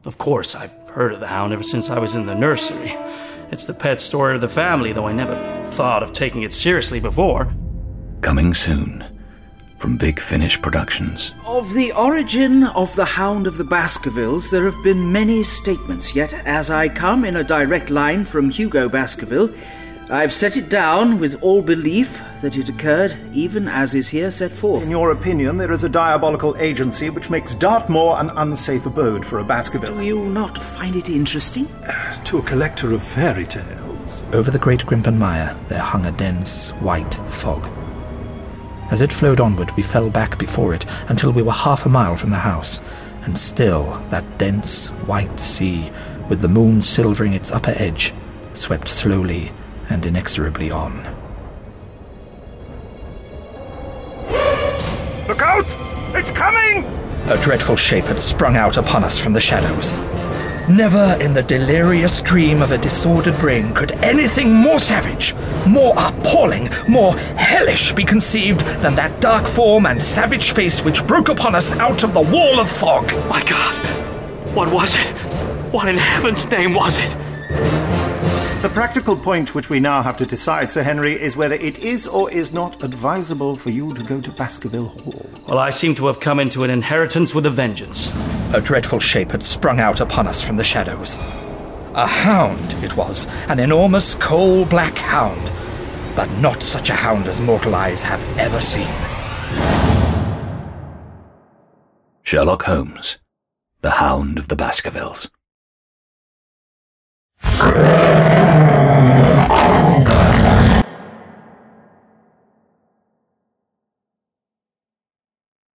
Of course, I've heard of the hound ever since I was in the nursery. It's the pet story of the family, though I never thought of taking it seriously before. Coming soon from Big Finish Productions. Of the origin of the Hound of the Baskervilles, there have been many statements, yet as I come in a direct line from Hugo Baskerville, I've set it down with all belief that it occurred even as is here set forth. In your opinion, there is a diabolical agency which makes Dartmoor an unsafe abode for a Baskerville. Do you not find it interesting? To a collector of fairy tales. Over the great Grimpen Mire there hung a dense, white fog. As it flowed onward, we fell back before it until we were half a mile from the house, and still that dense, white sea, with the moon silvering its upper edge, swept slowly and inexorably on. Look out! It's coming! A dreadful shape had sprung out upon us from the shadows. Never in the delirious dream of a disordered brain could anything more savage, more appalling, more hellish be conceived than that dark form and savage face which broke upon us out of the wall of fog. My God, what was it? What in heaven's name was it? The practical point which we now have to decide, Sir Henry, is whether it is or is not advisable for you to go to Baskerville Hall. Well, I seem to have come into an inheritance with a vengeance. A dreadful shape had sprung out upon us from the shadows. A hound it was, an enormous coal-black hound, but not such a hound as mortal eyes have ever seen. Sherlock Holmes, the Hound of the Baskervilles.